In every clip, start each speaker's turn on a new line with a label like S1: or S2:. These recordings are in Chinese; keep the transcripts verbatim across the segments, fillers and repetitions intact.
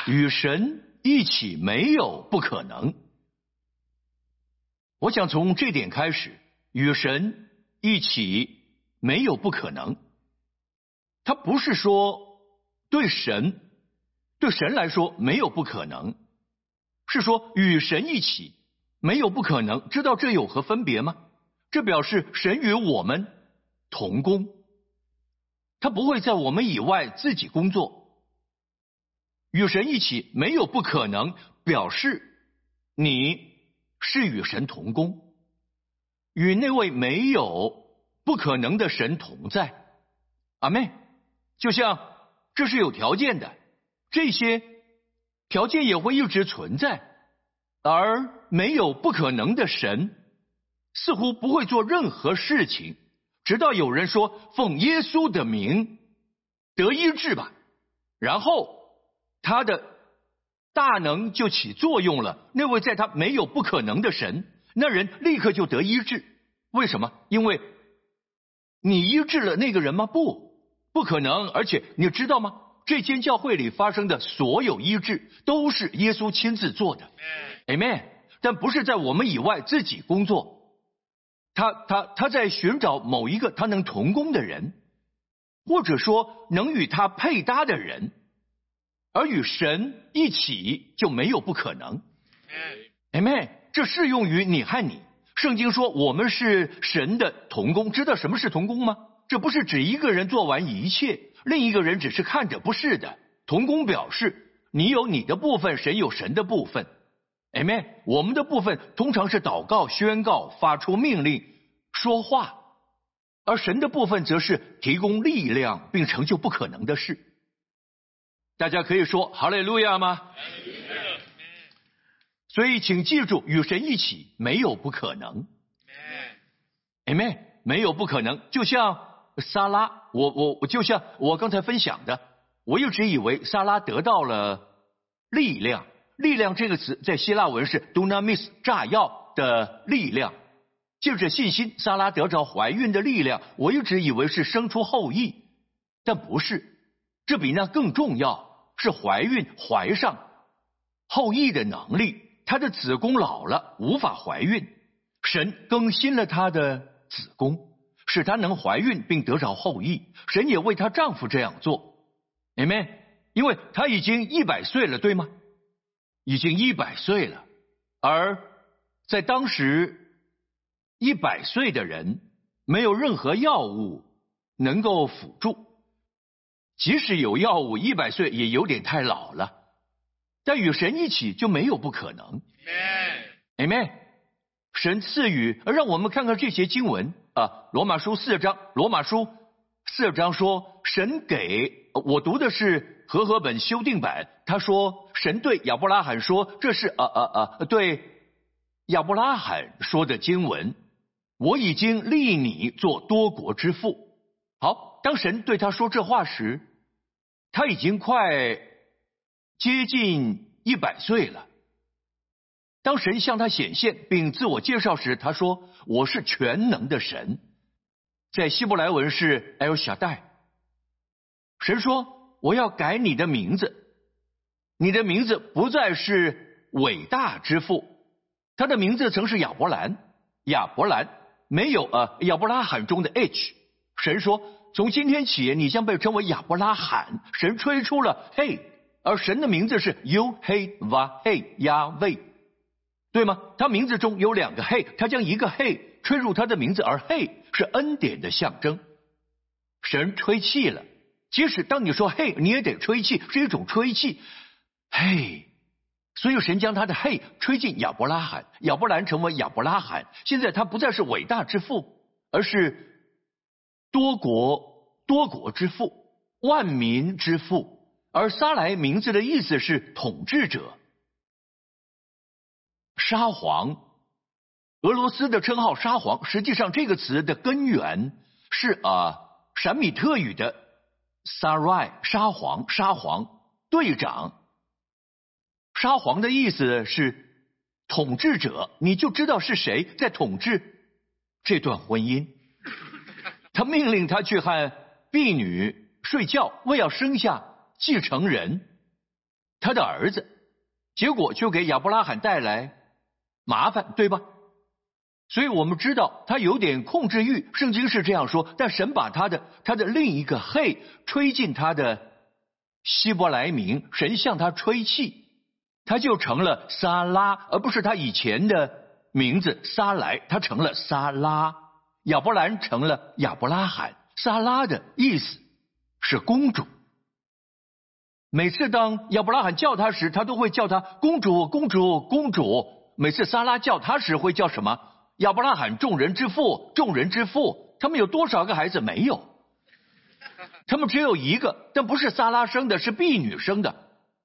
S1: 与神一起没有不可能。我想从这点开始，与神一起没有不可能。他不是说对神，对神来说没有不可能，是说与神一起没有不可能。知道这有何分别吗？这表示神与我们同工，他不会在我们以外自己工作。与神一起没有不可能，表示你是与神同工，与那位没有不可能的神同在。阿们。就像这是有条件的，这些条件也会一直存在，而没有不可能的神似乎不会做任何事情，直到有人说奉耶稣的名得医治吧，然后他的大能就起作用了。那位在他没有不可能的神，那人立刻就得医治。为什么？因为你医治了那个人吗？不，不可能。而且你知道吗？这间教会里发生的所有医治都是耶稣亲自做的。Amen。但不是在我们以外自己工作，他他他在寻找某一个他能同工的人，或者说能与他配搭的人，而与神一起就没有不可能。Amen。这适用于你和你。圣经说我们是神的同工，知道什么是同工吗？这不是指一个人做完一切，另一个人只是看着，不是的。同工表示你有你的部分，神有神的部分。Amen。我们的部分通常是祷告、宣告、发出命令、说话，而神的部分则是提供力量并成就不可能的事。大家可以说哈利路亚吗？所以请记住，与神一起没有不可能。Amen。没有不可能。就像撒拉，我我我就像我刚才分享的，我一直以为撒拉得到了力量。力量这个词在希腊文是 dunamis， 炸药的力量。借着信心，撒拉得着怀孕的力量。我一直以为是生出后裔，但不是，这比那更重要，是怀孕怀上后裔的能力。她的子宫老了，无法怀孕，神更新了她的子宫，使她能怀孕并得着后裔。神也为她丈夫这样做。 Amen。 因为她已经一百岁了，对吗？已经一百岁了，而在当时一百岁的人没有任何药物能够辅助，即使有药物，一百岁也有点太老了。但与神一起就没有不可能。 Amen。 神赐予，让我们看看这些经文啊，罗马书四章，罗马书四章说神给，我读的是和合本修订版，他说神对亚伯拉罕说，这是啊啊啊对亚伯拉罕说的经文，我已经立你做多国之父。好，当神对他说这话时，他已经快接近一百岁了。当神向他显现并自我介绍时，他说我是全能的神，在希伯来文是 El Shaddai。 神说我要改你的名字，你的名字不再是伟大之父。他的名字曾是亚伯兰，亚伯兰没有呃亚伯拉罕中的 H。 神说从今天起你将被称为亚伯拉罕。神吹出了嘿，而神的名字是 You Hey Va Hey Yahweh， 对吗？他名字中有两个嘿，他将一个嘿吹入他的名字，而嘿是恩典的象征。神吹气了，即使当你说嘿你也得吹气，是一种吹气，嘿。所以神将他的嘿吹进亚伯拉罕，亚伯兰成为亚伯拉罕。现在他不再是伟大之父，而是多国多国之父，万民之父。而撒来名字的意思是统治者。沙皇，俄罗斯的称号沙皇，实际上这个词的根源是啊闪米特语的 Sarai， 沙皇，沙皇队长。沙皇的意思是统治者，你就知道是谁在统治这段婚姻。他命令他去和婢女睡觉，为要生下继承人。 他的儿子，结果就给亚伯拉罕带来麻烦，对吧？所以我们知道他有点控制欲，圣经是这样说，但神把他的他的另一个嘿吹进他的希伯来名，神向他吹气，他就成了撒拉，而不是他以前的名字撒来，他成了撒拉。亚伯兰成了亚伯拉罕，撒拉的意思是公主。每次当亚伯拉罕叫他时，他都会叫他公主公主公主。每次撒拉叫他时会叫什么？亚伯拉罕众人之父众人之父。他们有多少个孩子？没有，他们只有一个，但不是撒拉生的，是婢女生的。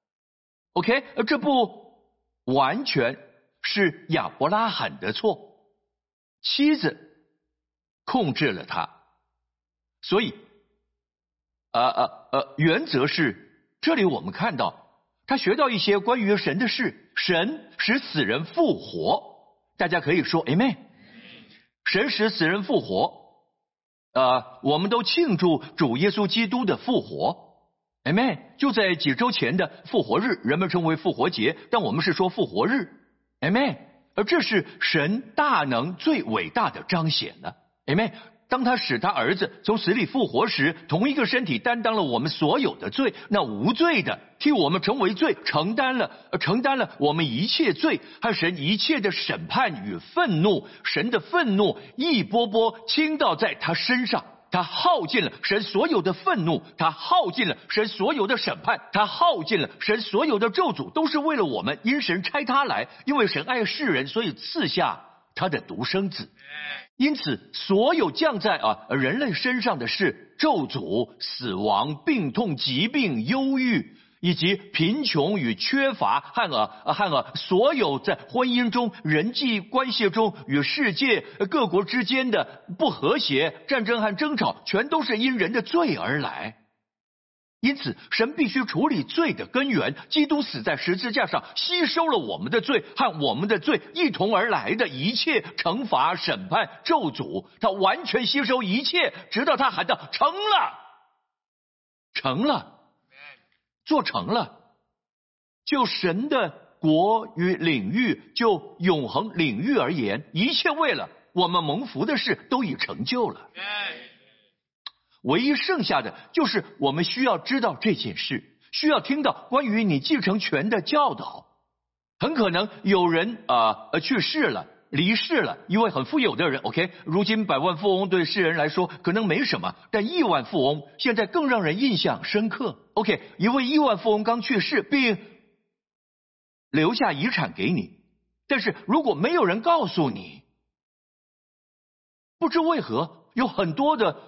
S1: OK， 这不完全是亚伯拉罕的错，妻子控制了他。所以呃呃呃，原则是这里我们看到他学到一些关于神的事，神使死人复活，大家可以说 Amen。 神使死人复活，呃，我们都庆祝主耶稣基督的复活 Amen。 就在几周前的复活日，人们称为复活节，但我们是说复活日 Amen。 而这是神大能最伟大的彰显了 Amen。当他使他儿子从死里复活时，同一个身体担当了我们所有的罪，那无罪的替我们成为罪，承担了承担了我们一切罪和神一切的审判与愤怒。神的愤怒一波波倾倒在他身上，他耗尽了神所有的愤怒，他耗尽了神所有的审判，他耗尽了神所有的咒诅，都是为了我们。因神差他来，因为神爱世人，所以赐下他的独生子。因此所有降在啊人类身上的事，咒诅、死亡、病痛、疾病、忧郁以及贫穷与缺乏和啊和啊所有在婚姻中、人际关系中与世界各国之间的不和谐、战争和争吵，全都是因人的罪而来。因此神必须处理罪的根源，基督死在十字架上，吸收了我们的罪和我们的罪一同而来的一切惩罚、审判、咒诅，他完全吸收一切，直到他喊道成了，成了，做成了。就神的国与领域，就永恒领域而言，一切为了我们蒙福的事都已成就了。唯一剩下的就是我们需要知道这件事，需要听到关于你继承权的教导。很可能有人啊、呃、去世了，离世了，一位很富有的人 OK， 如今百万富翁对世人来说可能没什么，但亿万富翁现在更让人印象深刻。 OK， 一位亿万富翁刚去世并留下遗产给你，但是如果没有人告诉你，不知为何有很多的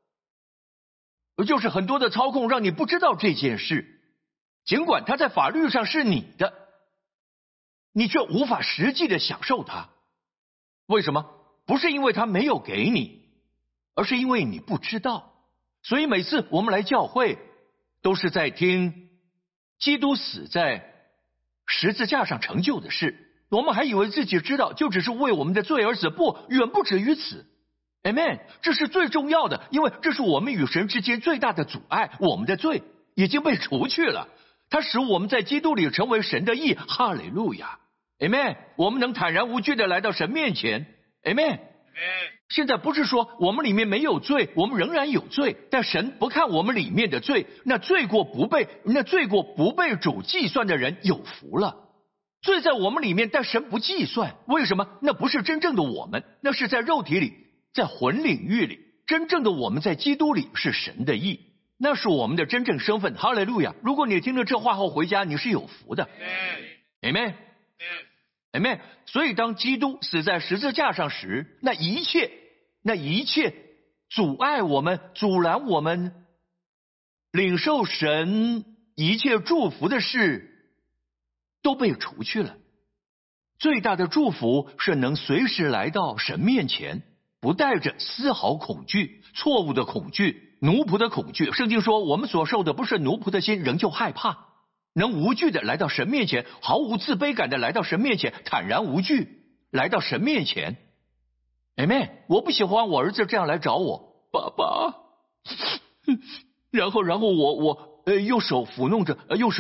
S1: 就是很多的操控让你不知道这件事，尽管它在法律上是你的，你却无法实际的享受它。为什么？不是因为它没有给你，而是因为你不知道。所以每次我们来教会都是在听基督死在十字架上成就的事，我们还以为自己知道，就只是为我们的罪而死，不，远不止于此。Amen， 这是最重要的，因为这是我们与神之间最大的阻碍。我们的罪已经被除去了，它使我们在基督里成为神的义。哈利路亚 Amen， 我们能坦然无惧的来到神面前。 Amen， 现在不是说我们里面没有罪，我们仍然有罪，但神不看我们里面的罪。那罪过不被那罪过不被主计算的人有福了。罪在我们里面，但神不计算。为什么？那不是真正的我们，那是在肉体里，在魂领域里。真正的我们在基督里是神的义，那是我们的真正身份。哈利路亚！如果你听了这话后回家，你是有福的。Amen， Amen。所以当基督死在十字架上时，那一切那一切阻碍我们、阻拦我们领受神一切祝福的事都被除去了。最大的祝福是能随时来到神面前，不带着丝毫恐惧、错误的恐惧、奴仆的恐惧。圣经说我们所受的不是奴仆的心，仍旧害怕，能无惧的来到神面前，毫无自卑感的来到神面前，坦然无惧来到神面前。 Amen。 我不喜欢我儿子这样来找我，爸爸然后然后我我呃用手抚弄着呃用手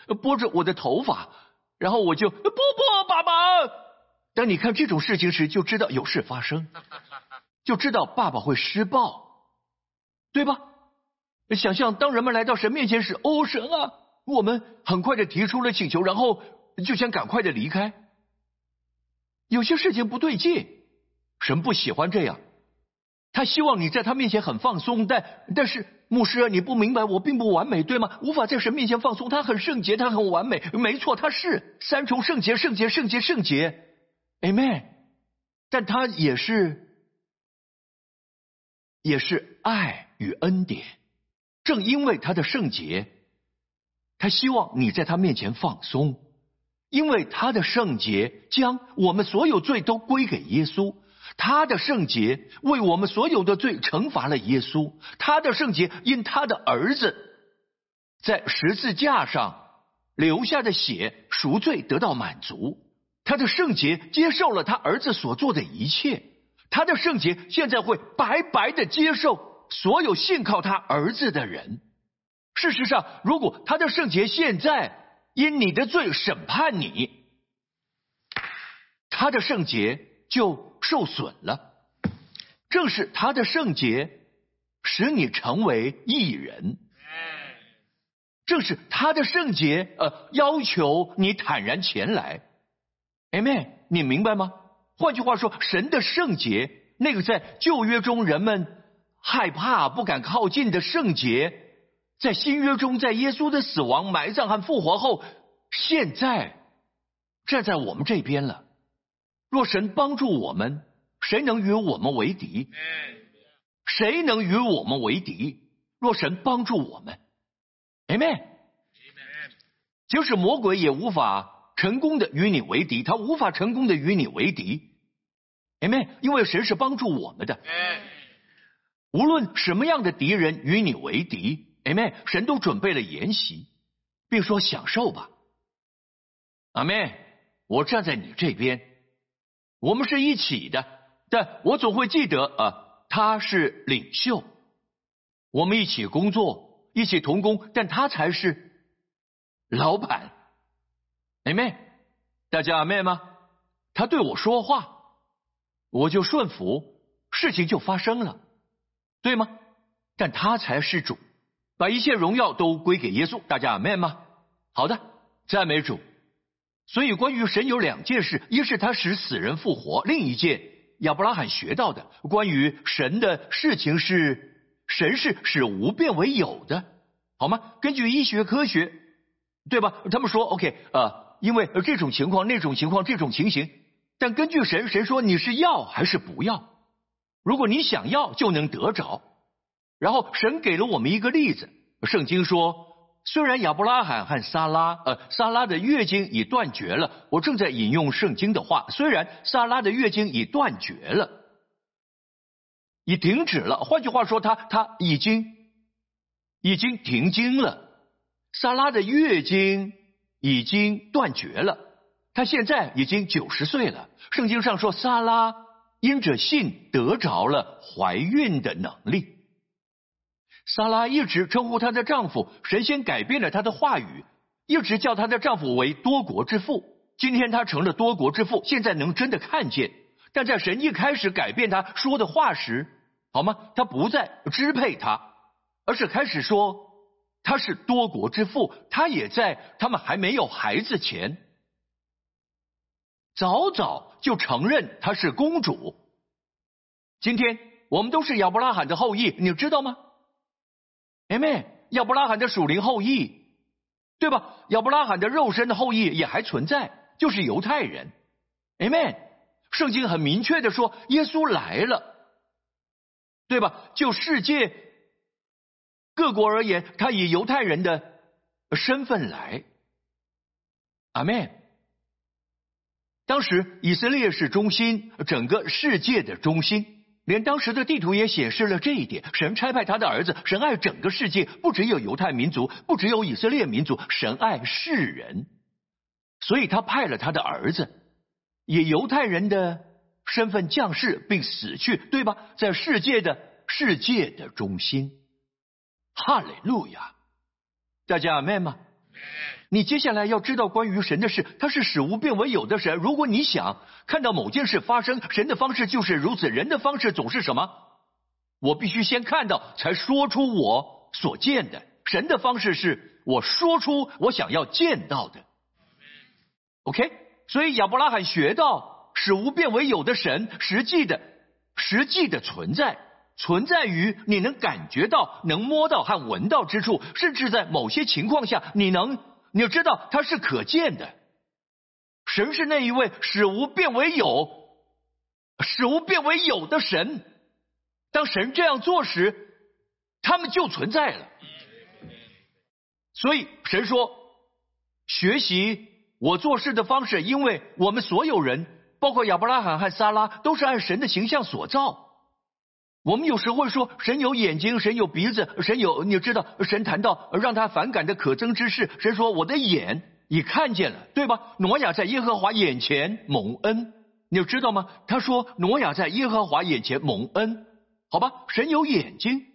S1: 拨着我的头发，然后我就波波爸爸。当你看这种事情时，就知道有事发生，就知道爸爸会施暴，对吧？想象当人们来到神面前时，哦，神啊，我们很快的提出了请求，然后就想赶快的离开。有些事情不对劲，神不喜欢这样，他希望你在他面前很放松，但但是牧师，你不明白，我并不完美，对吗？无法在神面前放松，他很圣洁，他很完美，没错，他是三重圣洁，圣洁，圣洁，圣洁 ，Amen。但他也是也是爱与恩典，正因为他的圣洁，他希望你在他面前放松，因为他的圣洁将我们所有罪都归给耶稣。他的圣洁为我们所有的罪惩罚了耶稣，他的圣洁因他的儿子在十字架上留下的血赎罪得到满足，他的圣洁接受了他儿子所做的一切，他的圣洁现在会白白的接受所有信靠他儿子的人。事实上，如果他的圣洁现在因你的罪审判你，他的圣洁就受损了。正是他的圣洁使你成为义人，正是他的圣洁呃要求你坦然前来。 Amen， 你明白吗？换句话说，神的圣洁，那个在旧约中人们害怕不敢靠近的圣洁，在新约中，在耶稣的死亡埋葬和复活后，现在站在我们这边了。若神帮助我们，谁能与我们为敌？谁能与我们为敌？若神帮助我们 Amen。 即使魔鬼也无法成功的与你为敌，他无法成功的与你为敌 Amen， 因为神是帮助我们的。无论什么样的敌人与你为敌 Amen， 神都准备了筵席，并说享受吧。阿们，我站在你这边，我们是一起的，但我总会记得啊，他是领袖，我们一起工作，一起同工，但他才是老板。阿们，大家阿们吗？他对我说话，我就顺服，事情就发生了，对吗？但他才是主，把一切荣耀都归给耶稣，大家阿们吗？好的，赞美主。所以关于神有两件事，一是他使死人复活，另一件亚伯拉罕学到的关于神的事情是神是使无变为有的，好吗？根据医学科学，对吧？他们说 OK 呃，因为这种情况那种情况这种情形，但根据神，神说你是要还是不要，如果你想要就能得着。然后神给了我们一个例子，圣经说虽然亚伯拉罕和撒拉呃，撒拉的月经已断绝了，我正在引用圣经的话，虽然撒拉的月经已断绝了，已停止了，换句话说，他他已经已经停经了，撒拉的月经已经断绝了，他现在已经九十岁了。圣经上说，撒拉因着信得着了怀孕的能力。撒拉一直称呼她的丈夫，神仙改变了她的话语，一直叫她的丈夫为多国之父。今天她成了多国之父，现在能真的看见。但在神一开始改变他说的话时，好吗？他不再支配他，而是开始说他是多国之父。他也在他们还没有孩子前，早早就承认她是公主。今天我们都是亚伯拉罕的后裔，你知道吗？Amen， 亚伯拉罕的属灵后裔，对吧？亚伯拉罕的肉身的后裔也还存在，就是犹太人。Amen， 圣经很明确的说，耶稣来了，对吧？就世界各国而言，他以犹太人的身份来。阿们。当时以色列是中心，整个世界的中心。连当时的地图也显示了这一点，神差派他的儿子，神爱整个世界，不只有犹太民族，不只有以色列民族，神爱世人，所以他派了他的儿子，以犹太人的身份降世并死去，对吧？在世界的世界的中心。哈利路亚！大家阿们吗？ 你接下来要知道关于神的事，他是使无变为有的神。如果你想看到某件事发生，神的方式就是如此，人的方式总是什么？我必须先看到，才说出我所见的。神的方式是我说出我想要见到的。OK， 所以亚伯拉罕学到使无变为有的神，实际的实际的存在，存在于你能感觉到、能摸到和闻到之处，甚至在某些情况下，你能你要知道它是可见的。神是那一位使无变为有、使无变为有的神。当神这样做时，他们就存在了。所以神说，学习我做事的方式，因为我们所有人，包括亚伯拉罕和撒拉，都是按神的形象所造。我们有时会说神有眼睛，神有鼻子，神有，你知道，神谈到让他反感的可憎之事，神说我的眼已看见了，对吧？挪亚在耶和华眼前蒙恩，你知道吗？他说挪亚在耶和华眼前蒙恩，好吧？神有眼睛。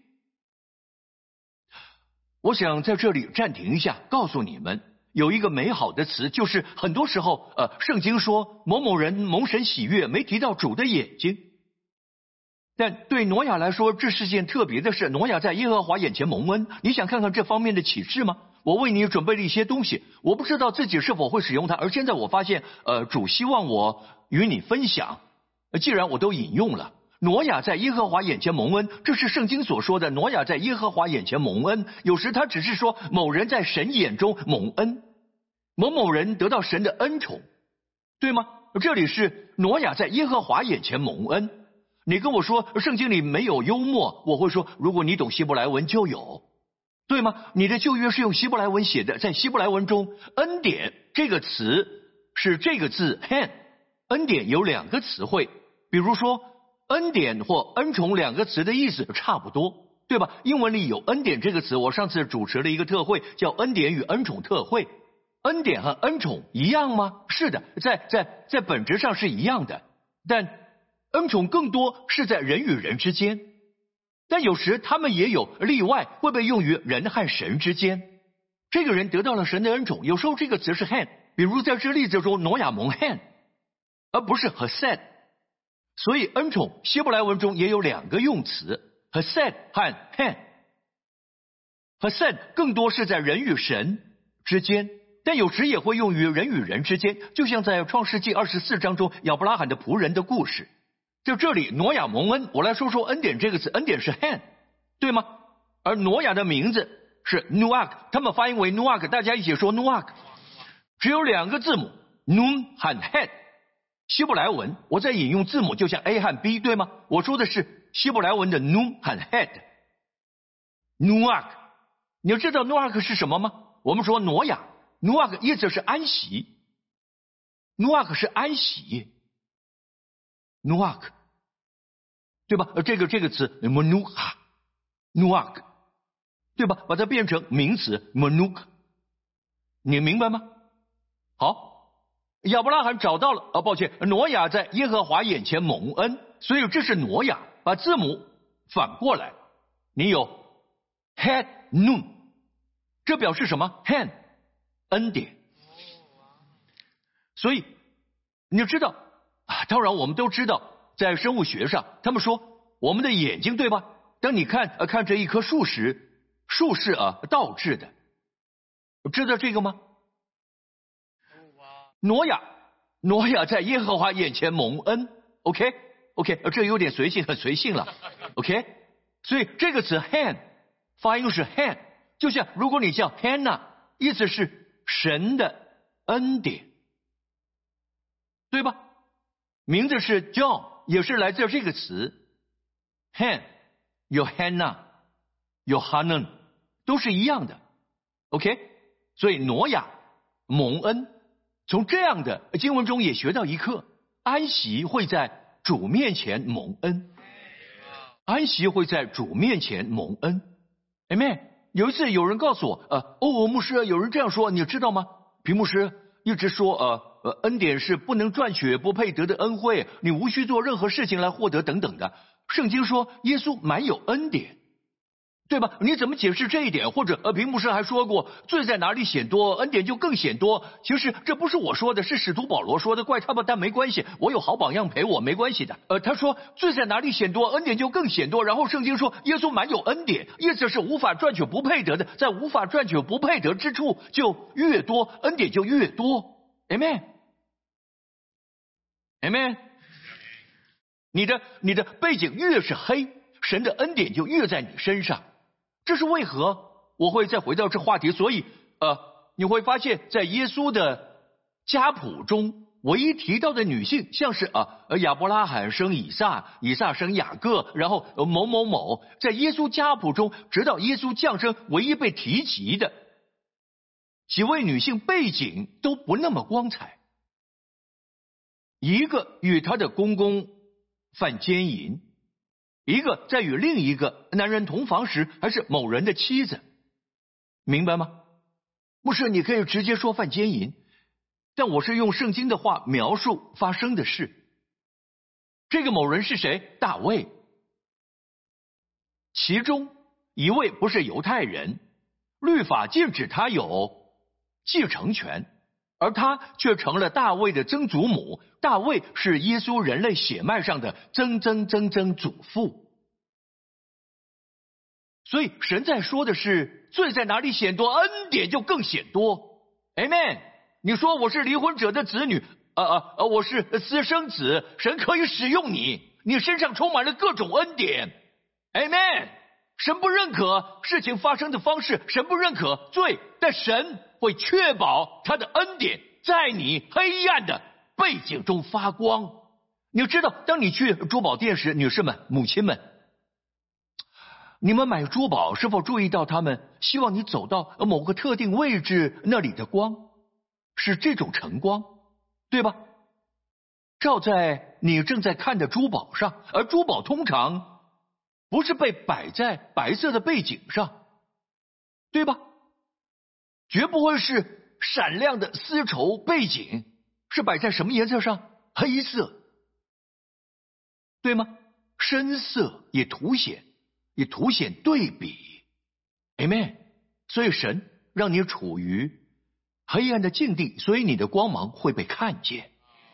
S1: 我想在这里暂停一下，告诉你们有一个美好的词，就是很多时候呃，圣经说某某人蒙神喜悦，没提到主的眼睛。但对挪亚来说，这是件特别的事。挪亚在耶和华眼前蒙恩，你想看看这方面的启示吗？我为你准备了一些东西，我不知道自己是否会使用它，而现在我发现呃，主希望我与你分享。既然我都引用了挪亚在耶和华眼前蒙恩，这是圣经所说的挪亚在耶和华眼前蒙恩。有时他只是说某人在神眼中蒙恩，某某人得到神的恩宠，对吗？这里是挪亚在耶和华眼前蒙恩。你跟我说圣经里没有幽默，我会说如果你懂希伯来文就有，对吗？你的旧约是用希伯来文写的，在希伯来文中恩典这个词是这个字 hand， 恩典有两个词汇，比如说恩典或恩宠两个词的意思差不多，对吧？英文里有恩典这个词，我上次主持了一个特会叫恩典与恩宠特会。恩典和恩宠一样吗？是的，在在在本质上是一样的，但恩宠更多是在人与人之间，但有时他们也有例外，会被用于人和神之间。这个人得到了神的恩宠，有时候这个词是 hand， 比如在这例子中挪亚蒙 hand， 而不是 hesed。所以恩宠希伯来文中也有两个用词 hesed 和 hand。 hesed 更多是在人与神之间，但有时也会用于人与人之间，就像在创世纪二十四章中亚伯拉罕的仆人的故事。就这里挪亚蒙恩，我来说说恩典这个词，恩典是 hand， 对吗？而挪亚的名字是 Nuach， 他们发音为 Nuach， 大家一起说 Nuach， 只有两个字母 Nun 和 head。希伯来文我在引用字母，就像 A 和 B， 对吗？我说的是希伯来文的 Nun 和 head。 Nuach， 你要知道 Nuach 是什么吗？我们说挪亚 Nuach 意思是安息， Nuach 是安息 Nuach， 对吧？这个这个词 Menucha Nuach， 对吧？把它变成名词 Menuch， 你明白吗？好，亚伯拉罕找到了啊，抱歉，挪亚在耶和华眼前蒙恩，所以这是挪亚。把字母反过来，你有 had nun， 这表示什么？ hand 恩典。所以你就知道啊，当然我们都知道，在生物学上，他们说我们的眼睛，对吧？当你看呃看这一棵树时，树是啊倒置的，知道这个吗？挪亚，挪亚在耶和华眼前蒙恩 ，OK OK， 这有点随性，很随性了 ，OK。所以这个词 hand 发音是 hand， 就像如果你叫 Hannah， 意思是神的恩典，对吧？名字是 John， 也是来自这个词 hand， 有 Hannah， 有 Hanan， 都是一样的 ，OK。所以挪亚蒙恩。从这样的经文中也学到一课，安息会在主面前蒙恩，安息会在主面前蒙恩。Amen。有一次有人告诉我，呃，哦，牧师，有人这样说，你知道吗？皮牧师一直说，呃呃，恩典是不能赚取、不配得的恩惠，你无需做任何事情来获得等等的。圣经说耶稣满有恩典， 对吧？你怎么解释这一点？或者呃，平牧师还说过，罪在哪里显多，恩典就更显多。其实这不是我说的，是使徒保罗说的，怪他吧，但没关系，我有好榜样陪我，没关系的。呃，他说罪在哪里显多，恩典就更显多。然后圣经说耶稣满有恩典，意思是无法赚取不配得的，在无法赚取不配得之处就越多，恩典就越多。Amen，Amen。Amen？ 你的你的背景越是黑，神的恩典就越在你身上。这是为何？我会再回到这话题。所以呃，你会发现在耶稣的家谱中，唯一提到的女性像是啊亚伯拉罕生以撒，以撒生雅各，然后某某某，在耶稣家谱中，直到耶稣降生，唯一被提及的几位女性背景都不那么光彩。一个与她的公公犯奸淫，一个在与另一个男人同房时还是某人的妻子，明白吗？牧师，你可以直接说犯奸淫，但我是用圣经的话描述发生的事。这个某人是谁？大卫。其中一位不是犹太人，律法禁止他有继承权，而他却成了大卫的曾祖母。大卫是耶稣人类血脉上的曾曾曾曾祖父。所以神在说的是，罪在哪里显多，恩典就更显多。 Amen。 你说我是离婚者的子女，呃呃呃，我是私生子，神可以使用你，你身上充满了各种恩典。 Amen。 神不认可事情发生的方式，神不认可罪，但神会确保他的恩典在你黑暗的背景中发光。你知道，当你去珠宝店时，女士们、母亲们，你们买珠宝是否注意到他们希望你走到某个特定位置，那里的光是这种晨光，对吧？照在你正在看的珠宝上，而珠宝通常不是被摆在白色的背景上，对吧？绝不会是闪亮的丝绸背景，是摆在什么颜色上？黑色，对吗？深色也凸显也凸显对比。 Amen。 所以神让你处于黑暗的境地，所以你的光芒会被看见。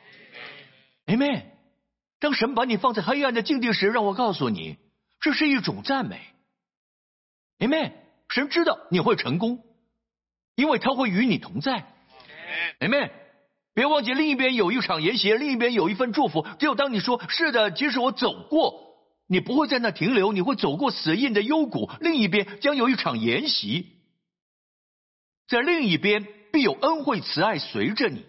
S1: Amen。 当神把你放在黑暗的境地时，让我告诉你，这是一种赞美。 Amen。 神知道你会成功，因为他会与你同在。 Amen。 别忘记另一边有一场筵席，另一边有一份祝福。只有当你说是的，即使我走过，你不会在那停留，你会走过死荫的幽谷，另一边将有一场筵席，在另一边必有恩惠慈爱随着你。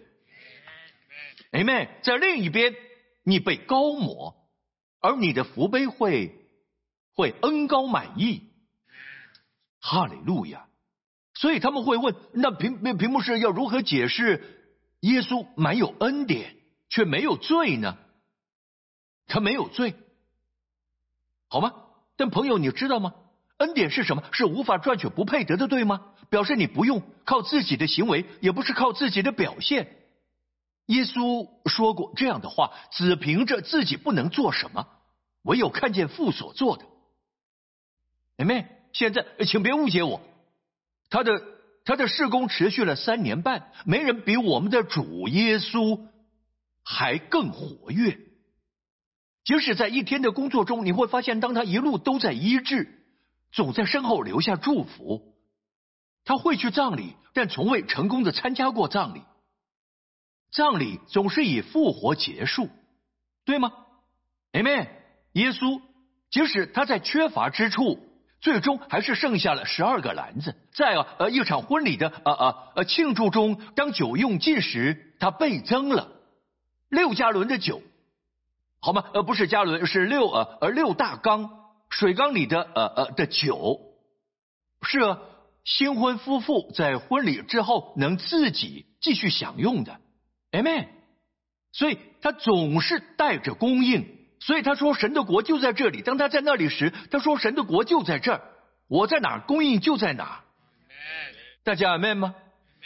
S1: Amen。 在另一边你被高抹，而你的福杯会会恩高满溢。哈利路亚。所以他们会问，那屏屏幕是要如何解释耶稣满有恩典却没有罪呢？他没有罪，好吗？但朋友，你知道吗？恩典是什么？是无法赚取不配得的，对吗？表示你不用靠自己的行为，也不是靠自己的表现。耶稣说过这样的话，只凭着自己不能做什么，唯有看见父所做的。Amen。 现在请别误解我，他的他的事工持续了三年半，没人比我们的主耶稣还更活跃。即使在一天的工作中，你会发现当他一路都在医治，总在身后留下祝福。他会去葬礼，但从未成功的参加过葬礼。葬礼总是以复活结束，对吗？ Amen。 耶稣即使他在缺乏之处，最终还是剩下了十二个篮子。在啊呃一场婚礼的呃呃呃庆祝中，当酒用尽时，他倍增了六加仑的酒，好吗？呃不是加仑，是六呃呃六大缸水缸里的呃呃的酒。是啊，新婚夫妇在婚礼之后能自己继续享用的。 Amen。 所以他总是带着供应。所以他说神的国就在这里，当他在那里时，他说神的国就在这儿，我在哪儿，供应就在哪儿。大家 Amen 吗？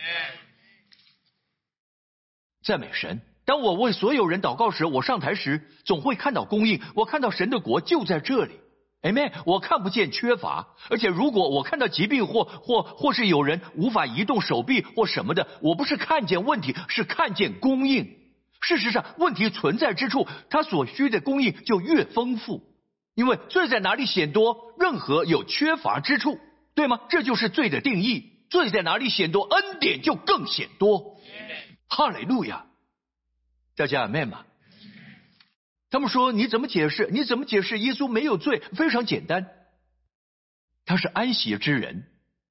S1: 赞美神。当我为所有人祷告时，我上台时总会看到供应，我看到神的国就在这里。 Amen， 我看不见缺乏，而且如果我看到疾病或或或是有人无法移动手臂或什么的，我不是看见问题，是看见供应。事实上，问题存在之处，他所需的供应就越丰富，因为罪在哪里显多，任何有缺乏之处，对吗？这就是罪的定义。罪在哪里显多，恩典就更显多。哈利路亚！大家阿们吗？他们说你怎么解释？你怎么解释耶稣没有罪？非常简单，他是安息之人。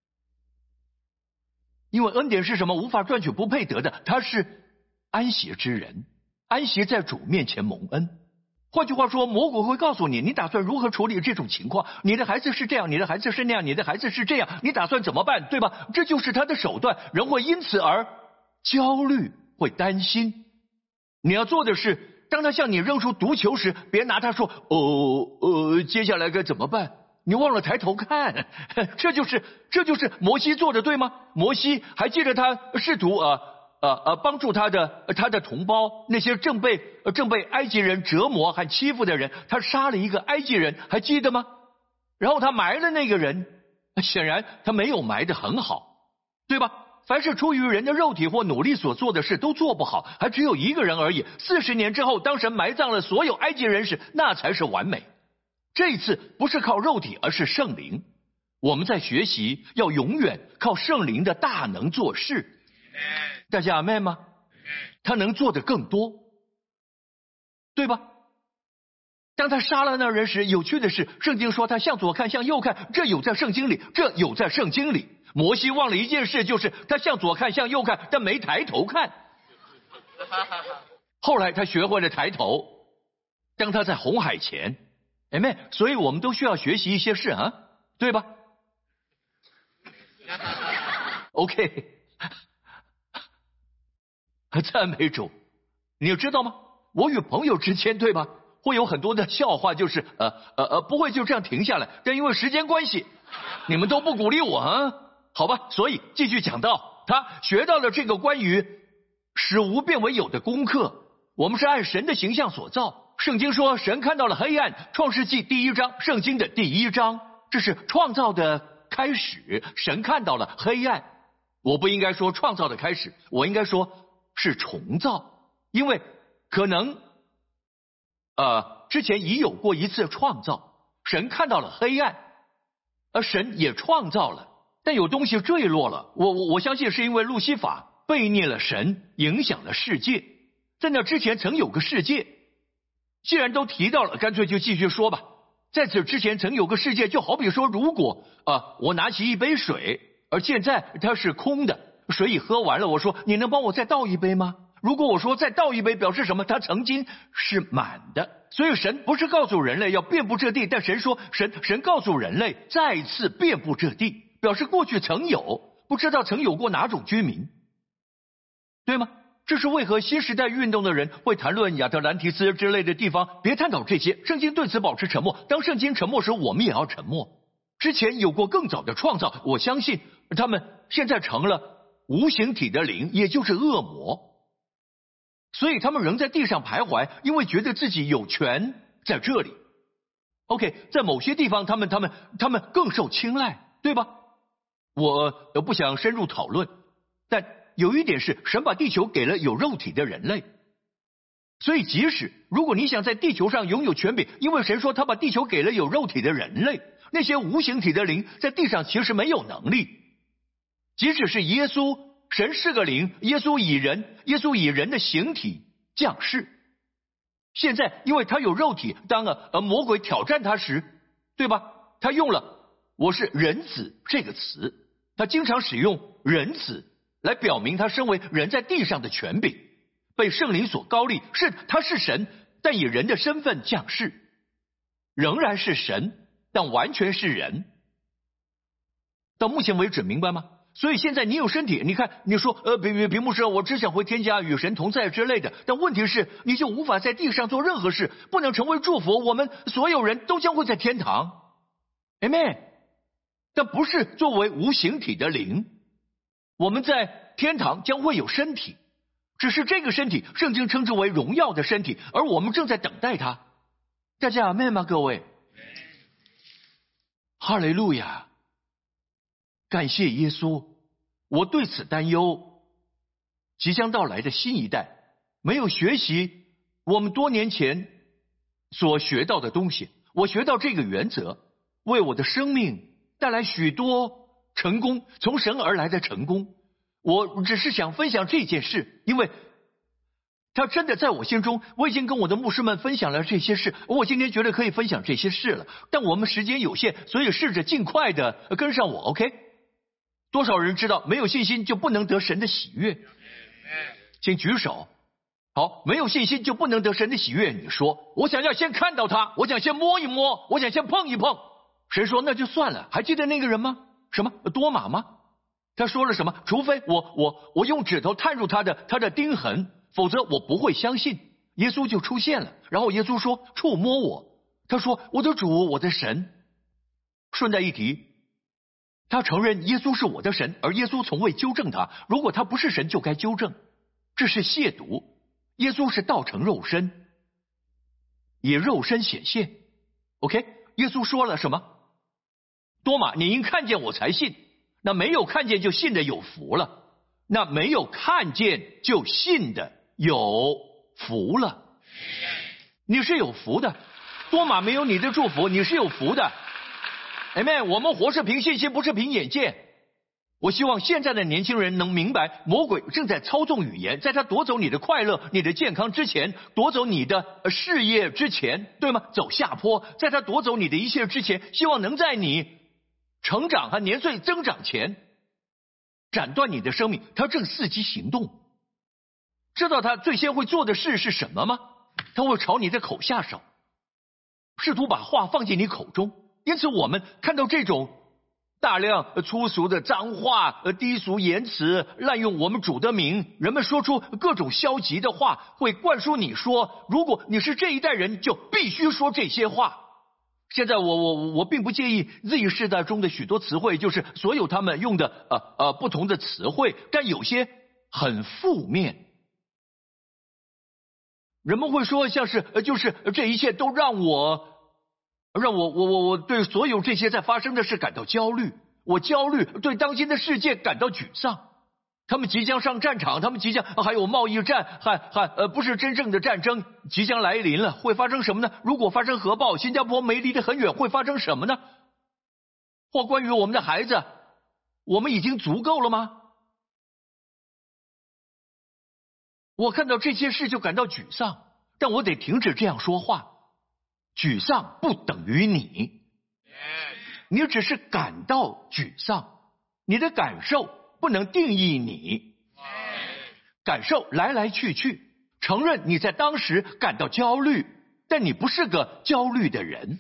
S1: 因为恩典是什么？无法赚取不配得的，他是安息之人，安息在主面前蒙恩。换句话说，魔鬼会告诉你，你打算如何处理这种情况？你的孩子是这样，你的孩子是那样，你的孩子是这样，你打算怎么办？对吧？这就是他的手段，人会因此而焦虑，会担心。你要做的是，当他向你扔出毒球时，别拿他说哦呃，接下来该怎么办？你忘了抬头看，这就是这就是摩西做的，对吗？摩西还记得他试图啊呃呃帮助他的他的同胞，那些正被正被埃及人折磨和欺负的人，他杀了一个埃及人，还记得吗？然后他埋了那个人，显然他没有埋得很好，对吧？凡是出于人的肉体或努力所做的事都做不好，还只有一个人而已。四十年之后，当神埋葬了所有埃及人时，那才是完美。这一次不是靠肉体，而是圣灵。我们在学习要永远靠圣灵的大能做事。大家阿们吗？他能做得更多，对吧？当他杀了那人时，有趣的是，圣经说他向左看向右看，这有在圣经里，这有在圣经里。摩西忘了一件事，就是他向左看向右看，但没抬头看。后来他学会了抬头，当他在红海前，Amen。所以我们都需要学习一些事啊，对吧 ？OK， 赞美主。你有知道吗？我与朋友之间，对吧？会有很多的笑话，就是呃呃呃，不会就这样停下来，但因为时间关系，你们都不鼓励我啊。好吧，所以继续讲到他学到了这个关于使无变为有的功课。我们是按神的形象所造，圣经说神看到了黑暗，创世纪第一章，圣经的第一章，这是创造的开始。神看到了黑暗，我不应该说创造的开始，我应该说是重造，因为可能呃之前已有过一次创造，神看到了黑暗，而神也创造了。但有东西坠落了，我我我相信是因为路西法背逆了神，影响了世界。在那之前曾有个世界，既然都提到了，干脆就继续说吧。在此之前曾有个世界，就好比说，如果啊、呃、我拿起一杯水，而现在它是空的，水已喝完了，我说你能帮我再倒一杯吗？如果我说再倒一杯，表示什么？它曾经是满的。所以神不是告诉人类要遍布这地，但神说神神告诉人类再次遍布这地。表示过去曾有，不知道曾有过哪种居民，对吗？这是为何新时代运动的人会谈论亚特兰提斯之类的地方？别探讨这些，圣经对此保持沉默。当圣经沉默时，我们也要沉默。之前有过更早的创造，我相信他们现在成了无形体的灵，也就是恶魔，所以他们仍在地上徘徊，因为觉得自己有权在这里。OK， 在某些地方，他们他们他们更受青睐，对吧？我不想深入讨论，但有一点是，神把地球给了有肉体的人类，所以即使如果你想在地球上拥有权柄，因为神说他把地球给了有肉体的人类，那些无形体的灵在地上其实没有能力。即使是耶稣，神是个灵，耶稣以人，耶稣以人的形体降世。现在因为他有肉体，当呃魔鬼挑战他时，对吧？他用了我是人子这个词，他经常使用人子来表明他身为人在地上的权柄，被圣灵所高立，是他是神，但以人的身份降世，仍然是神，但完全是人。到目前为止，明白吗？所以现在你有身体，你看你说呃，比比比牧师，我只想回天家与神同在之类的，但问题是你就无法在地上做任何事，不能成为祝福，我们所有人都将会在天堂。 Amen。 但不是作为无形体的灵，我们在天堂将会有身体，只是这个身体圣经称之为荣耀的身体，而我们正在等待它。大家阿们吗？各位哈利路亚！感谢耶稣，我对此担忧。即将到来的新一代没有学习我们多年前所学到的东西，我学到这个原则，为我的生命带来许多成功，从神而来的成功。我只是想分享这件事，因为他真的在我心中，我已经跟我的牧师们分享了这些事，我今天觉得可以分享这些事了，但我们时间有限，所以试着尽快的跟上我 OK。 多少人知道没有信心就不能得神的喜悦？请举手。好，没有信心就不能得神的喜悦。你说我想要先看到他，我想先摸一摸，我想先碰一碰。神说那就算了。还记得那个人吗？什么多马吗？他说了什么？除非我我我用指头探入他的他的钉痕，否则我不会相信。耶稣就出现了，然后耶稣说触摸我。他说我的主，我的神。顺带一提，他承认耶稣是我的神，而耶稣从未纠正他。如果他不是神就该纠正，这是亵渎。耶稣是道成肉身，以肉身显现。 OK， 耶稣说了什么？多马，你因看见我才信，那没有看见就信的有福了，那没有看见就信的有福了。你是有福的，多马没有你的祝福，你是有福的。 Amen， 我们活是凭信心，不是凭眼见。我希望现在的年轻人能明白，魔鬼正在操纵语言，在他夺走你的快乐、你的健康之前，夺走你的事业之前，对吗？走下坡，在他夺走你的一切之前，希望能在你成长和年岁增长前斩断你的生命。他正伺机行动。知道他最先会做的事是什么吗？他会朝你的口下手，试图把话放进你口中。因此我们看到这种大量粗俗的脏话、低俗言辞，滥用我们主的名，人们说出各种消极的话，会灌输你说，如果你是这一代人，就必须说这些话。现在我我我并不介意 Z 世代中的许多词汇，就是所有他们用的呃呃不同的词汇，但有些很负面。人们会说，像是就是这一切都让我。让我我我我对所有这些在发生的事感到焦虑，我焦虑，对当今的世界感到沮丧。他们即将上战场，他们即将还有贸易战，还还呃不是真正的战争即将来临了，会发生什么呢？如果发生核爆，新加坡没离得很远，会发生什么呢？或关于我们的孩子，我们已经足够了吗？我看到这些事就感到沮丧，但我得停止这样说话。沮丧不等于你，你只是感到沮丧，你的感受不能定义你。感受来来去去，承认你在当时感到焦虑，但你不是个焦虑的人，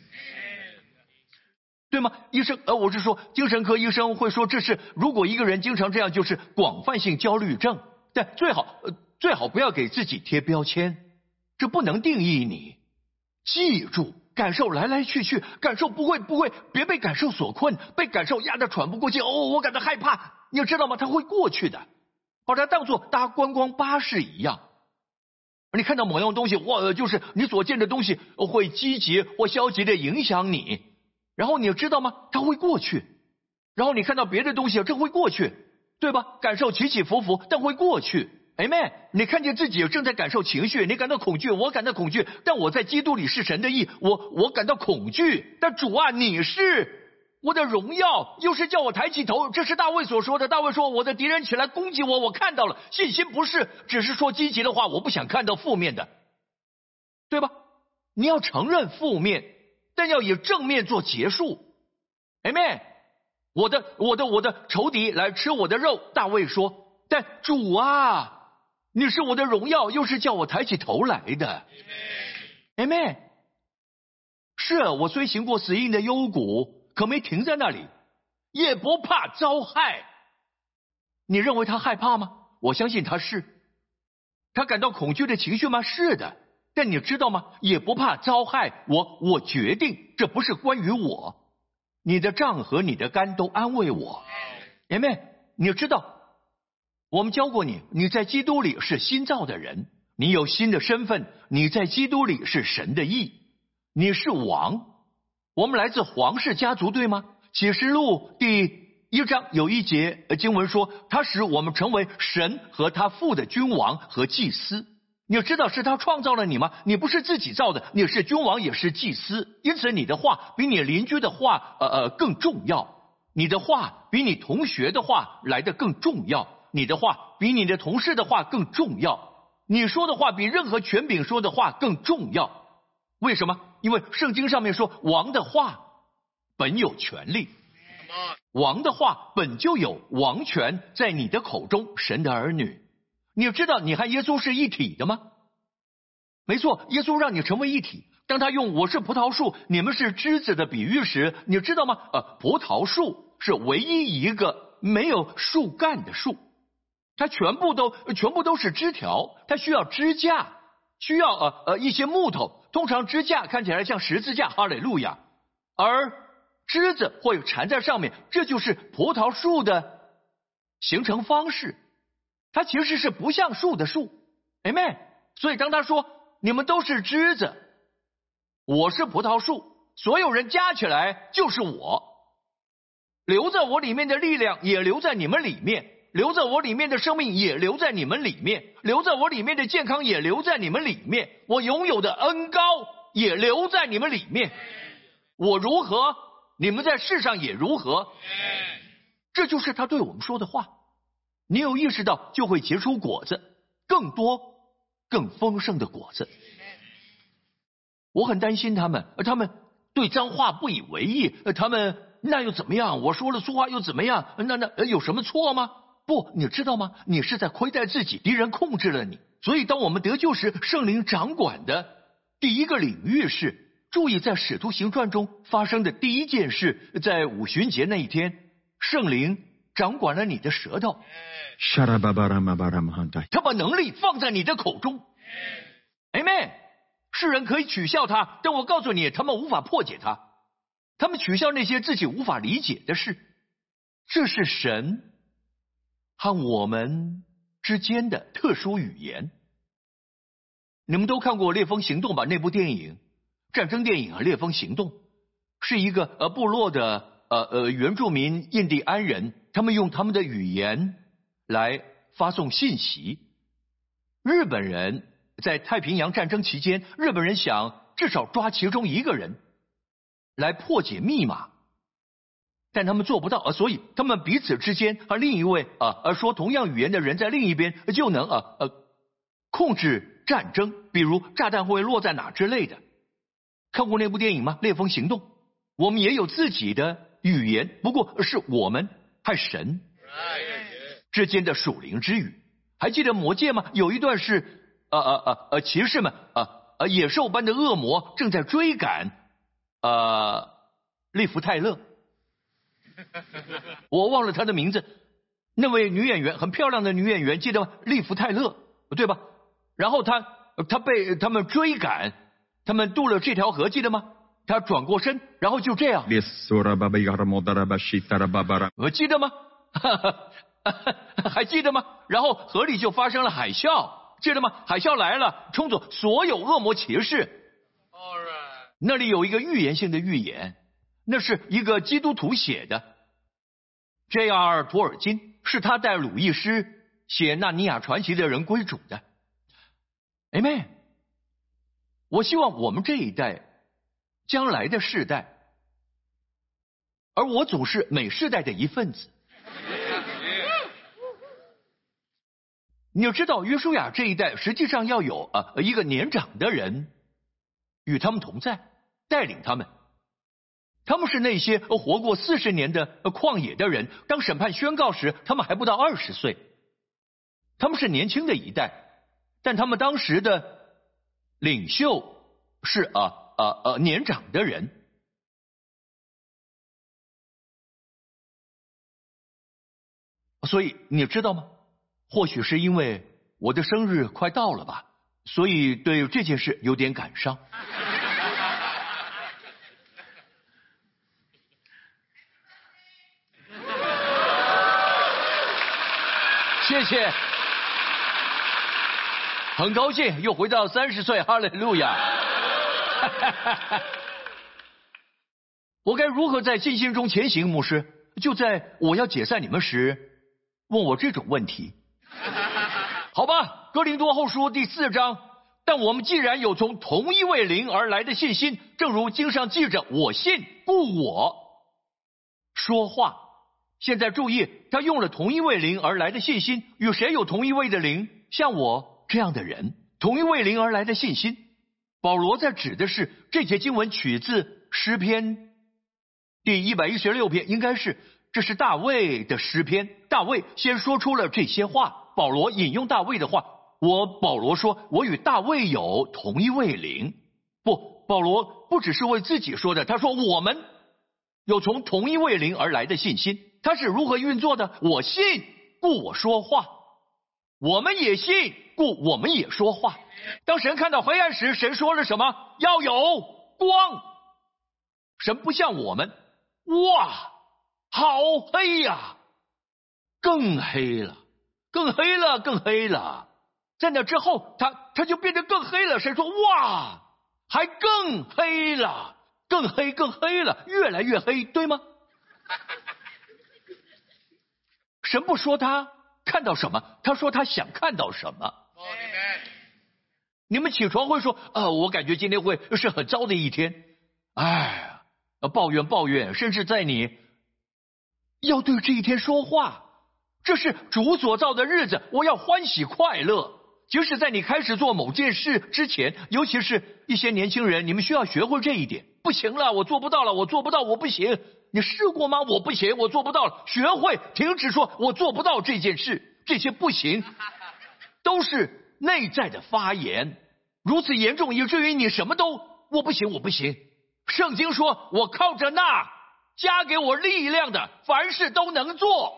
S1: 对吗？医生，呃，我是说，精神科医生会说，这是如果一个人经常这样，就是广泛性焦虑症。但最好，呃，最好不要给自己贴标签，这不能定义你。记住，感受来来去去，感受不会不会，别被感受所困，被感受压得喘不过气。哦，我感到害怕，你知道吗？它会过去的，把它当作搭观光巴士一样。你看到某样东西，哇，就是你所见的东西会积极或消极的影响你，然后你知道吗？它会过去。然后你看到别的东西，这会过去，对吧？感受起起伏伏，但会过去。Amen， 你看见自己正在感受情绪，你感到恐惧，我感到恐惧，但我在基督里是神的义，我我感到恐惧，但主啊，你是我的荣耀，又是叫我抬起头。这是大卫所说的。大卫说，我的敌人起来攻击我，我看到了。信心不是只是说积极的话，我不想看到负面的，对吧？你要承认负面，但要以正面做结束。Amen， 我的我的我的仇敌来吃我的肉，大卫说，但主啊，你是我的荣耀，又是叫我抬起头来的。Amen。 是啊，我虽行过死荫的幽谷，可没停在那里，也不怕遭害。你认为他害怕吗？我相信他是。他感到恐惧的情绪吗？是的。但你知道吗？也不怕遭害。我我决定，这不是关于我。你的杖和你的竿都安慰我。Amen。 你知道，我们教过你，你在基督里是新造的人，你有新的身份，你在基督里是神的义，你是王。 我们来自皇室家族，对吗？启示录第一章有一节经文说，他使我们成为神和他父的君王和祭司。你知道是他创造了你吗？你不是自己造的，你是君王也是祭司，因此你的话比你邻居的话呃呃更重要，你的话比你同学的话来得更重要，你的话比你的同事的话更重要，你说的话比任何权柄说的话更重要。为什么？因为圣经上面说，王的话本有权力，王的话本就有王权在你的口中，神的儿女。你知道你和耶稣是一体的吗？没错，耶稣让你成为一体。当他用我是葡萄树，你们是枝子的比喻时，你知道吗？呃，葡萄树是唯一一个没有树干的树，它全部都全部都是枝条，它需要支架，需要呃呃一些木头，通常支架看起来像十字架，哈利路亚，而枝子会缠在上面，这就是葡萄树的形成方式。它其实是不像树的树 Amen。 所以当他说你们都是枝子，我是葡萄树，所有人加起来就是我，留在我里面的力量也留在你们里面，留在我里面的生命也留在你们里面，留在我里面的健康也留在你们里面，我拥有的恩膏也留在你们里面，我如何你们在世上也如何。这就是他对我们说的话，你有意识到就会结出果子，更多更丰盛的果子。我很担心他们，他们对脏话不以为意，他们那又怎么样？我说了粗话又怎么样？那那有什么错吗？不，你知道吗？你是在亏待自己，敌人控制了你。所以当我们得救时，圣灵掌管的第一个领域是，注意在使徒行传中发生的第一件事，在五旬节那一天，圣灵掌管了你的舌头，他把能力放在你的口中。 Amen。 世人可以取笑他，但我告诉你，他们无法破解他，他们取笑那些自己无法理解的事。这是神和我们之间的特殊语言。你们都看过《烈风行动》吧？那部电影，战争电影啊，《烈风行动》是一个呃部落的呃呃原住民印第安人，他们用他们的语言来发送信息。日本人在太平洋战争期间，日本人想至少抓其中一个人来破解密码，但他们做不到，所以他们彼此之间和另一位啊说同样语言的人在另一边就能啊呃控制战争，比如炸弹会落在哪之类的。看过那部电影吗？《烈风行动》。我们也有自己的语言，不过是我们和神之间的属灵之语。还记得魔戒吗？有一段是呃呃呃呃，骑士们呃呃野兽般的恶魔正在追赶呃利弗泰勒，我忘了他的名字，那位女演员很漂亮的女演员，记得吗？利弗泰勒，对吧？然后他他被他们追赶，他们渡了这条河，记得吗？他转过身，然后就这样，我记得吗？还记得吗？然后河里就发生了海啸，记得吗？海啸来了，冲走所有恶魔骑士。那里有一个预言性的预言，那是一个基督徒写的 J R 托尔金，是他带鲁易斯写《纳尼亚传奇》的人归主的。Amen。 我希望我们这一代将来的世代，而我总是每世代的一份子。你要知道，约书亚这一代实际上要有呃一个年长的人与他们同在，带领他们。他们是那些活过四十年的旷野的人，当审判宣告时，他们还不到二十岁。他们是年轻的一代，但他们当时的领袖是啊啊啊年长的人。所以你知道吗？或许是因为我的生日快到了吧，所以对这件事有点感伤。谢谢，很高兴又回到三十岁，哈利路亚。 我该如何在信心中前行？牧师，就在我要解散你们时，问我这种问题。好吧，哥林多后书第四章，但我们既然有从同一位灵而来的信心，正如经上记着，我信，故我说话。现在注意，他用了同一位灵而来的信心，与谁有同一位的灵？像我这样的人，同一位灵而来的信心。保罗在指的是这节经文取自诗篇第一百一十六篇，应该是这是大卫的诗篇。大卫先说出了这些话，保罗引用大卫的话。我保罗说，我与大卫有同一位灵。不，保罗不只是为自己说的，他说我们有从同一位灵而来的信心。他是如何运作的？我信，故我说话。我们也信，故我们也说话。当神看到黑暗时，神说了什么？要有光。神不像我们，哇，好黑呀，更黑了，更黑了，更黑了。在那之后，他他就变得更黑了。神说，哇，还更黑了，更黑，更黑了，越来越黑，对吗？神不说他看到什么，他说他想看到什么。你们起床会说，呃，我感觉今天会是很糟的一天，哎，抱怨抱怨，甚至在你要对这一天说话，这是主所造的日子，我要欢喜快乐。即使在你开始做某件事之前，尤其是一些年轻人，你们需要学会这一点。不行了，我做不到了，我做不到，我不行。你试过吗？我不行，我做不到了。学会停止说我做不到这件事，这些不行都是内在的发言，如此严重以至于你什么都我不行，我不行。圣经说，我靠着那加给我力量的，凡事都能做。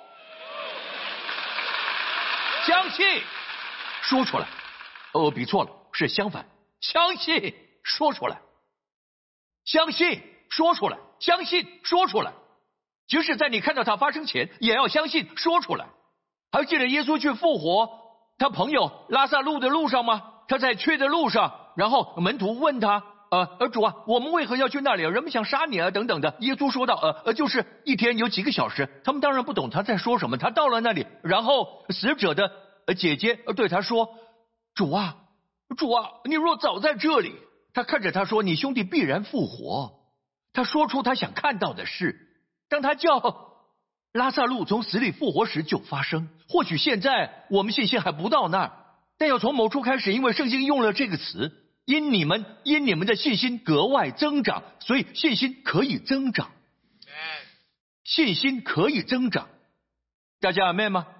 S1: 相信说出来，哦，比错了，是相反，相信说出来，相信说出来，相信说出来，即使在你看到它发生前，也要相信说出来。还记得耶稣去复活他朋友拉撒路的路上吗？他在去的路上，然后门徒问他，呃，主啊，我们为何要去那里？人们想杀你啊，等等的。耶稣说道，呃呃，就是一天有几个小时。他们当然不懂他在说什么。他到了那里，然后死者的姐姐对他说，主啊，主啊，你若早在这里。他看着他说，你兄弟必然复活。他说出他想看到的事。当他叫拉撒路从死里复活时就发生。或许现在我们信心还不到那儿，但要从某处开始，因为圣经用了这个词，因你们因你们的信心格外增长，所以信心可以增长，信心可以增长。大家阿们吗？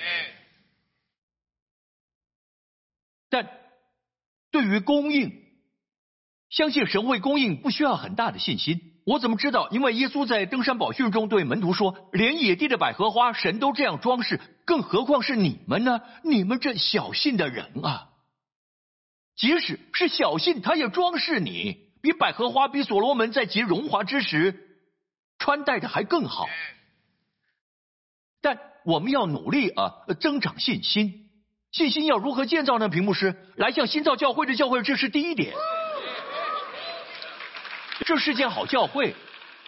S1: 但对于供应，相信神会供应不需要很大的信心。我怎么知道？因为耶稣在登山宝训中对门徒说，连野地的百合花神都这样装饰，更何况是你们呢？你们这小信的人啊，即使是小信，他也装饰你，比百合花，比所罗门在极荣华之时穿戴的还更好。但我们要努力啊，增长信心。信心要如何建造呢？屏幕师来向新造教会的教会，这是第一点。这是件好教会。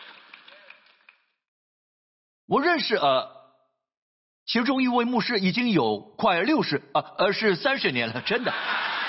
S1: 我认识呃，其中一位牧师已经有快六十啊呃是三十年了，真的。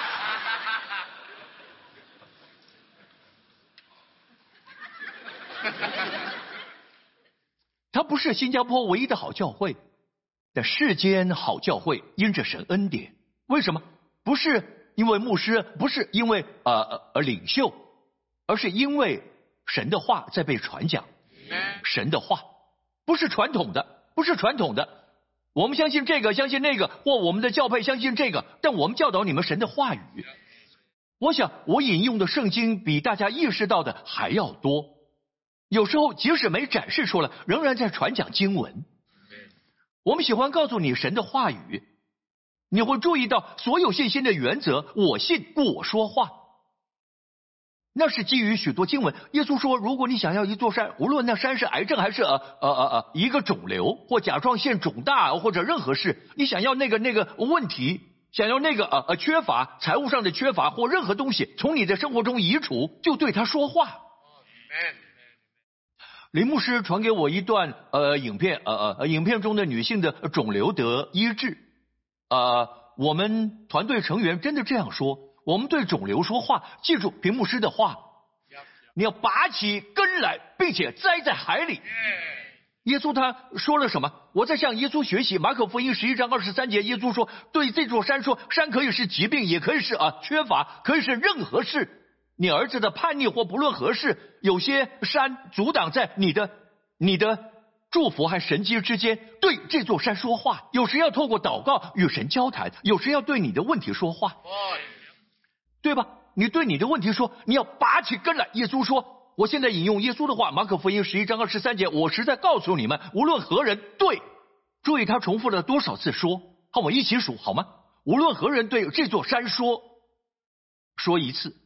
S1: 他不是新加坡唯一的好教会，但世间好教会因着神恩典。为什么？不是因为牧师，不是因为呃呃领袖。而是因为神的话在被传讲，神的话不是传统的，不是传统的。我们相信这个，相信那个，或我们的教派相信这个，但我们教导你们神的话语。我想我引用的圣经比大家意识到的还要多。有时候即使没展示出来，仍然在传讲经文。我们喜欢告诉你神的话语，你会注意到所有信心的原则，我信故我说话。那是基于许多经文。耶稣说，如果你想要一座山，无论那山是癌症还是呃呃呃呃一个肿瘤或甲状腺肿大或者任何事，你想要那个那个问题，想要那个呃呃缺乏财务上的缺乏或任何东西从你的生活中移除，就对他说话。 林牧师传给我一段呃影片，呃呃，影片中的女性的肿瘤得医治。呃，我们团队成员真的这样说，我们对肿瘤说话，记住平牧师的话，你要拔起根来，并且栽在海里。耶稣他说了什么？我在向耶稣学习。马可福音十一章二十三节，耶稣说：“对这座山说，山可以是疾病，也可以是啊缺乏，可以是任何事。你儿子的叛逆或不论何事，有些山阻挡在你的你的祝福和神迹之间。对这座山说话，有时要透过祷告与神交谈，有时要对你的问题说话，对吧？你对你的问题说，你要拔起根来。耶稣说。”我现在引用耶稣的话，马可福音十一章二十三节，我实在告诉你们，无论何人对，注意他重复了多少次说，和我一起数好吗？无论何人对这座山说，说一次。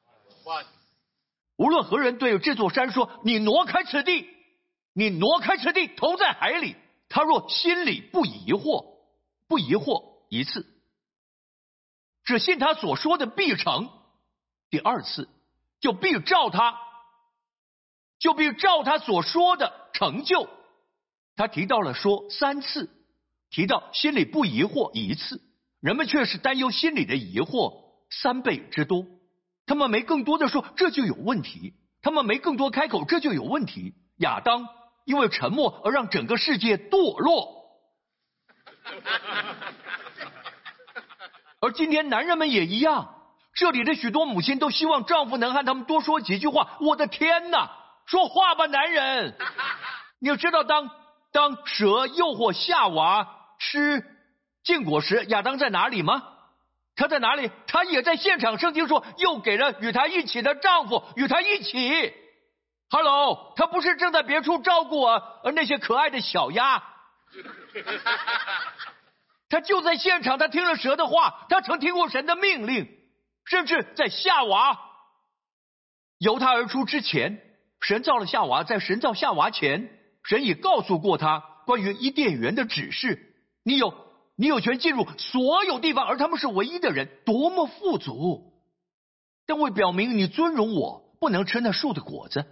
S1: 无论何人对这座山说，你挪开此地，你挪开此地，投在海里，他若心里不疑惑，不疑惑一次，只信他所说的必成，第二次就必照他就必照他所说的成就。他提到了说三次，提到心里不疑惑一次，人们却是担忧心里的疑惑三倍之多。他们没更多的说，这就有问题，他们没更多开口，这就有问题。亚当因为沉默而让整个世界堕落，而今天男人们也一样。这里的许多母亲都希望丈夫能和他们多说几句话。我的天哪，说话吧男人。你要知道，当当蛇诱惑夏娃吃禁果时，亚当在哪里吗？他在哪里？他也在现场。圣经说又给了与他一起的丈夫与他一起。 Hello， 他不是正在别处照顾啊那些可爱的小鸭，他就在现场。他听了蛇的话，他曾听过神的命令，甚至在夏娃由他而出之前，神造了夏娃，在神造夏娃前，神也告诉过他关于伊甸园的指示。你有你有权进入所有地方，而他们是唯一的人，多么富足！但为表明你尊荣我，不能吃那树的果子。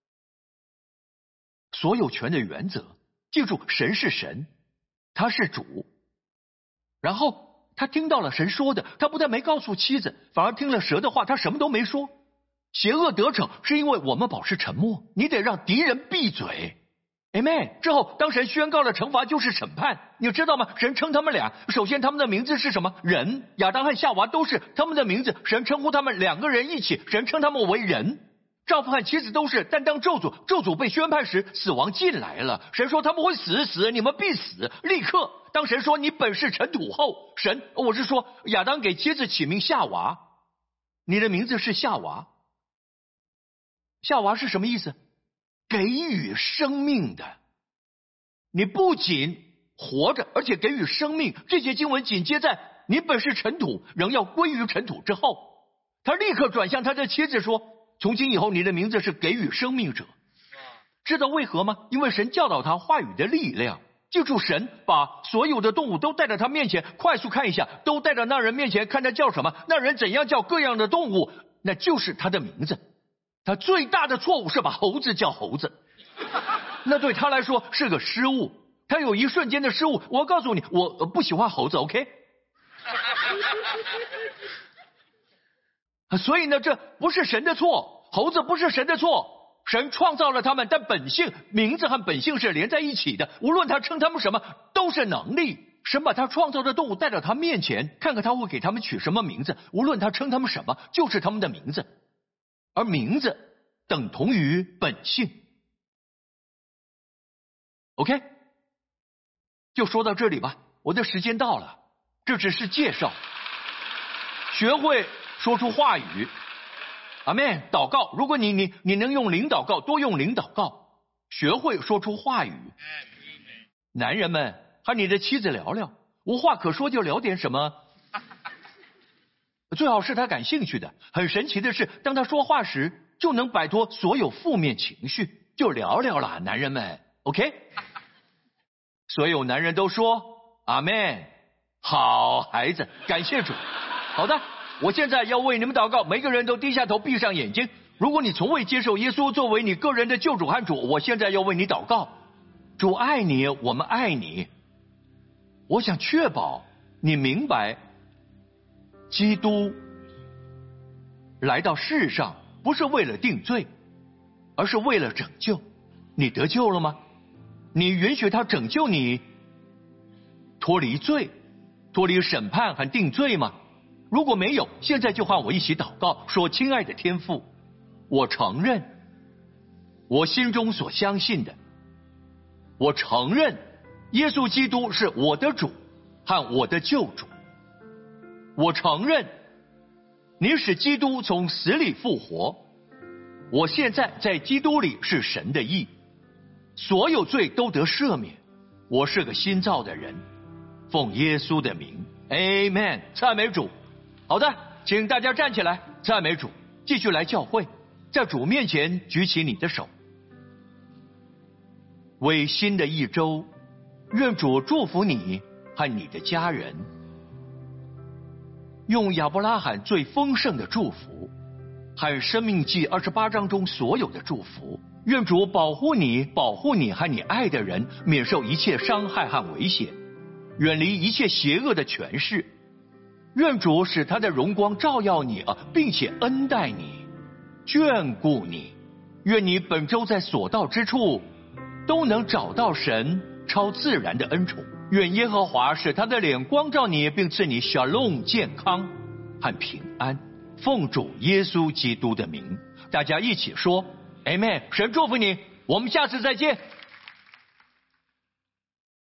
S1: 所有权的原则，记住，神是神，他是主。然后他听到了神说的，他不但没告诉妻子，反而听了蛇的话，他什么都没说。邪恶得逞是因为我们保持沉默，你得让敌人闭嘴。Amen。之后，当神宣告了惩罚就是审判，你知道吗？神称他们俩，首先他们的名字是什么？人，亚当和夏娃都是他们的名字。神称呼他们两个人一起，神称他们为人。丈夫和妻子都是，但当咒诅咒诅被宣判时，死亡进来了。神说他们会死死，你们必死。立刻，当神说你本是尘土后，神，我是说亚当给妻子起名夏娃，你的名字是夏娃。夏娃是什么意思？给予生命的。你不仅活着，而且给予生命。这些经文紧接在你本是尘土，仍要归于尘土之后，他立刻转向他的妻子说，从今以后你的名字是给予生命者。知道为何吗？因为神教导他话语的力量。记住，神把所有的动物都带到他面前，快速看一下，都带到那人面前，看他叫什么，那人怎样叫各样的动物，那就是他的名字。他最大的错误是把猴子叫猴子，那对他来说是个失误。他有一瞬间的失误。我告诉你，我不喜欢猴子 OK。 所以呢，这不是神的错，猴子不是神的错。神创造了他们，但本性名字和本性是连在一起的，无论他称他们什么都是能力。神把他创造的动物带到他面前，看看他会给他们取什么名字，无论他称他们什么就是他们的名字，而名字等同于本性。 OK， 就说到这里吧，我的时间到了，这只是介绍。学会说出话语，阿们。祷告，如果你你你能用灵祷告，多用灵祷告。学会说出话语。男人们，和你的妻子聊聊，无话可说就聊点什么，最好是他感兴趣的。很神奇的是，当他说话时，就能摆脱所有负面情绪，就聊聊了。男人们 ，OK。所有男人都说阿们，好孩子，感谢主。好的，我现在要为你们祷告，每个人都低下头，闭上眼睛。 如果你从未接受耶稣作为你个人的救主和主，我现在要为你祷告。主爱你，我们爱你。我想确保你明白，基督来到世上不是为了定罪，而是为了拯救。你得救了吗？你允许他拯救你脱离罪，脱离审判和定罪吗？如果没有，现在就和我一起祷告，说：亲爱的天父，我承认我心中所相信的，我承认耶稣基督是我的主和我的救主，我承认你使基督从死里复活，我现在在基督里是神的义，所有罪都得赦免，我是个新造的人，奉耶稣的名 Amen。 赞美主。好的，请大家站起来，赞美主。继续来教会，在主面前举起你的手。为新的一周，愿主祝福你和你的家人，用亚伯拉罕最丰盛的祝福和申命记二十八章中所有的祝福，愿主保护你，保护你和你爱的人免受一切伤害和危险，远离一切邪恶的权势。愿主使他的荣光照耀你啊，并且恩待你，眷顾你。愿你本周在所到之处都能找到神超自然的恩宠。愿耶和华使他的脸光照你，并赐你 shalom 健康和平安。奉主耶稣基督的名，大家一起说 Amen。 神祝福你，我们下次再见。